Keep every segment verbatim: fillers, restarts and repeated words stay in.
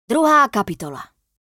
Druhá kapitola.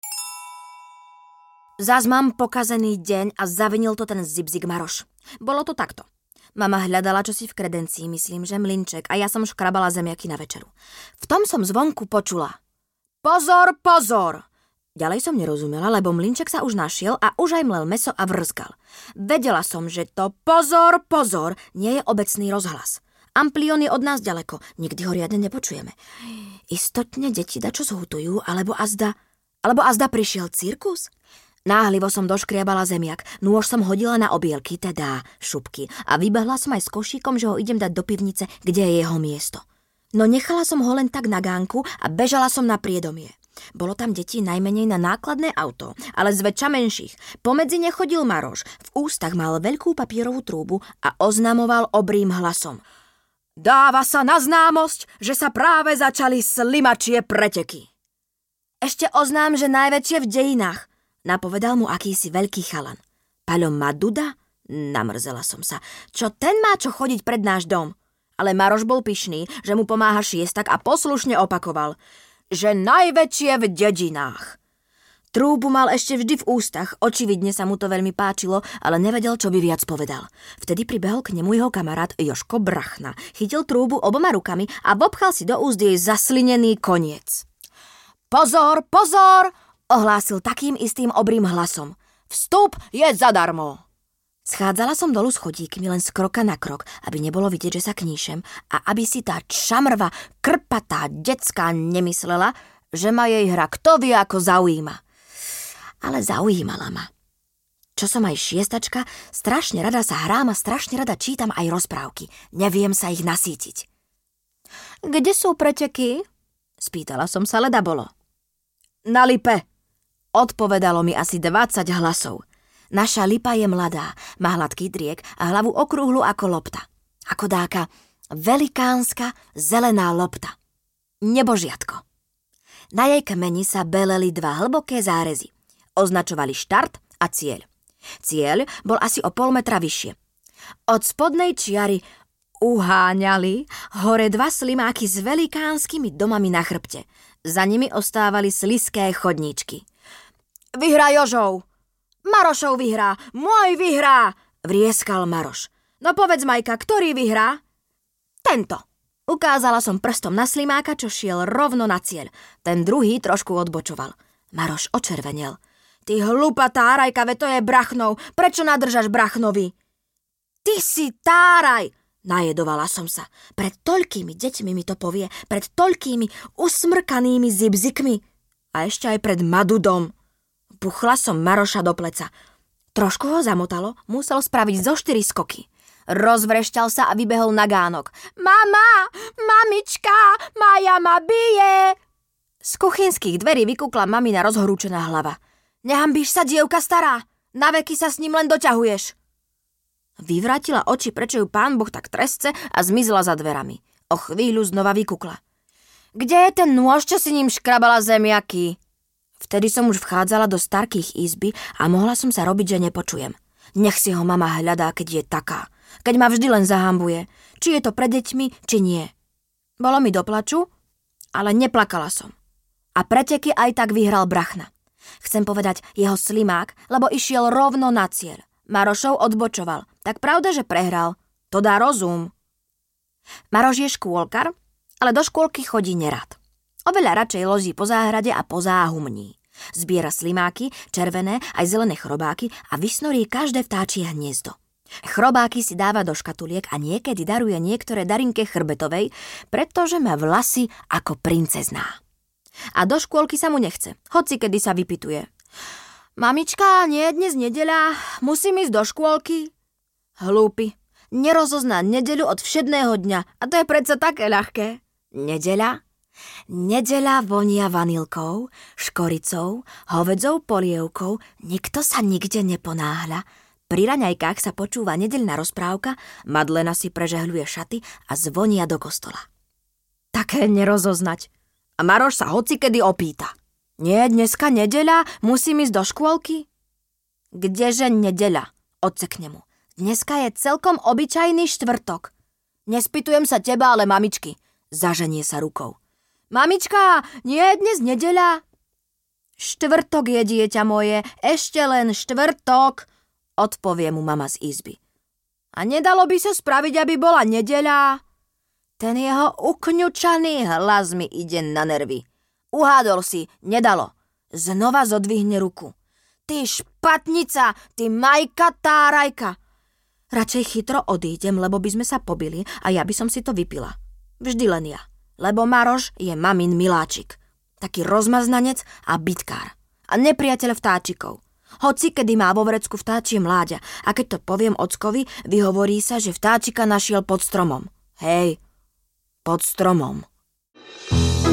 Zas mám pokazený deň a zavinil to ten zibzik Maroš. Bolo to takto. Mama hľadala čosi v kredencii, myslím, že mlynček, a ja som škrabala zemiaky na večeru. V tom som zvonku počula. Pozor, pozor! Ďalej som nerozumela, lebo mlynček sa už našiel a už aj mlel mäso a vrzgal. Vedela som, že to pozor, pozor nie je obecný rozhlas. Amplión je od nás ďaleko, nikdy ho riadne nepočujeme. Istotne deti dačo zhutujú, alebo azda, alebo azda prišiel cirkus? Náhlivo som doškriabala zemiak, nôž som hodila na obielky, teda šupky, a vybehla som aj s košíkom, že ho idem dať do pivnice, kde je jeho miesto. No nechala som ho len tak na gánku a bežala som na priedomie. Bolo tam detí najmenej na nákladné auto, ale zväčša menších. Pomedzi nechodil Maroš, v ústach mal veľkú papierovú trúbu a oznamoval obrým hlasom. Dáva sa na známosť, že sa práve začali slimačie preteky. Ešte oznám, že najväčšie v dejinách, napovedal mu akýsi veľký chalan. Paľo Maduda? Namrzela som sa. Čo ten má čo chodiť pred náš dom? Ale Maroš bol pyšný, že mu pomáha šiestak a poslušne opakoval, že najväčšie v dedinách. Trúbu mal ešte vždy v ústach, očividne sa mu to veľmi páčilo, ale nevedel, čo by viac povedal. Vtedy pribehol k nemu jeho kamarát Jožko Brachna, chytil trúbu oboma rukami a vopchal si do úst jej zaslinený koniec. Pozor, pozor, ohlásil takým istým obrým hlasom. Vstup je zadarmo. Schádzala som dolu schodíkmi len z kroka na krok, aby nebolo vidieť, že sa kníšem a aby si tá čamrva, krpatá decká nemyslela, že ma jej hra kto vie ako zaujíma. Ale zaujímala ma. Čo som aj šiestačka, strašne rada sa hrám a strašne rada čítam aj rozprávky. Neviem sa ich nasýtiť. Kde sú preteky? Spýtala som sa, leda bolo. Na lipe, odpovedalo mi asi dvadsať hlasov. Naša lipa je mladá, má hladký driek a hlavu okrúhlu ako lopta. Ako dáka velikánska zelená lopta. Nebožiatko. Na jej kmeni sa beleli dva hlboké zárezy. Označovali štart a cieľ. Cieľ bol asi o pol metra vyššie. Od spodnej čiary uháňali hore dva slimáky s velikánskymi domami na chrbte. Za nimi ostávali sliské chodníčky. Vyhrá Jožov! Marošov vyhrá! Môj vyhrá! Vrieskal Maroš. No povedz, Majka, ktorý vyhrá? Tento. Ukázala som prstom na slimáka, čo šiel rovno na cieľ. Ten druhý trošku odbočoval. Maroš očervenel. Ty hlúpa tárajka, ve to je Brachnov. Prečo nadržaš Brachnovi? Ty si táraj! Najedovala som sa. Pred toľkými deťmi mi to povie. Pred toľkými usmrkanými zibzikmi. A ešte aj pred Madudom. Puchla som Maroša do pleca. Trošku ho zamotalo, musel spraviť zo štyri skoky. Rozvrešťal sa a vybehol na gánok. Mama! Mamička! Maja ma bije! Z kuchynských dverí vykúkla mamina rozhorúčená hlava. Nehambíš sa, dievka stará! Na veky sa s ním len doťahuješ! Vyvrátila oči, prečo ju pán Boh tak tresce a zmizla za dverami. O chvíľu znova vykúkla. Kde je ten nôž, čo si ním škrabala zemiaky? Vtedy som už vchádzala do starkých izby a mohla som sa robiť, že nepočujem. Nech si ho mama hľadá, keď je taká. Keď ma vždy len zahambuje. Či je to pre deťmi, či nie. Bolo mi do plaču, ale neplakala som. A preteky aj tak vyhral Brachna. Chcem povedať jeho slimák, lebo išiel rovno na cieľ. Marošov odbočoval. Tak pravda, že prehral. To dá rozum. Maroš je škôlkar, ale do škôlky chodí nerad. Oveľa radšej lozí po záhrade a po záhumní. Zbiera slimáky, červené aj zelené chrobáky a vysnorí každé vtáčie hniezdo. Chrobáky si dáva do škatuliek a niekedy daruje niektoré Darinke Chrbetovej, pretože má vlasy ako princezná. A do škôlky sa mu nechce, hoci kedy sa vypytuje. Mamička, nie je dnes nedeľa, musím ísť do škôlky. Hlúpy, nerozoznať nedeľu od všedného dňa a to je predsa také ľahké. Nedeľa? Nedeľa vonia vanilkou, škoricou, hovedzou polievkou, nikto sa nikde neponáhľa. Pri raňajkách sa počúva nedeľná rozprávka, Madlena si prežehľuje šaty a zvonia do kostola. Také nerozoznať. A Maroš sa hocikedy opýta. Nie, dneska nedeľa, musím ísť do škôlky? Kdeže nedeľa, odsekne mu. Dneska je celkom obyčajný štvrtok. Nespýtujem sa teba, ale mamičky. Zaženie sa rukou. Mamička, nie je dnes nedeľa? Štvrtok je, dieťa moje, ešte len štvrtok, odpovie mu mama z izby. A nedalo by sa spraviť, aby bola nedeľa? Ten jeho ukňučaný hlas mi ide na nervy. Uhádol si, nedalo. Znova zodvihne ruku. Ty špatnica, ty majka tárajka. Radšej chytro odídem, lebo by sme sa pobili a ja by som si to vypila. Vždy len ja, lebo Maroš je mamin miláčik. Taký rozmaznanec a bitkár. A nepriateľ vtáčikov. Hoci kedy má vo vrecku vtáčie mláďa a keď to poviem ockovi, vyhovorí sa, že vtáčika našiel pod stromom. Hej, pod stromom.